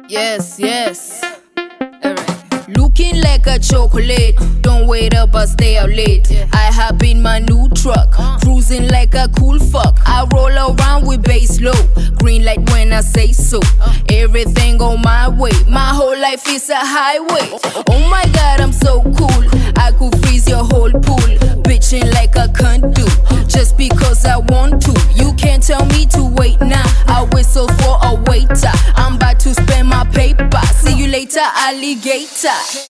Yes, yes. Alright. Looking like a chocolate. Don't wait up or stay out late. I hop in my new truck, cruising like a cool fuck. I roll around with bass low, green light when I say so. Everything on my way, my whole life is a highway. Oh my god, I'm so cool. I could freeze your whole pool, bitching like a cunt do, just because I want to. You can't tell me to wait now. I whistle for a waiter. I'm about to spend my paper. See you later, alligator.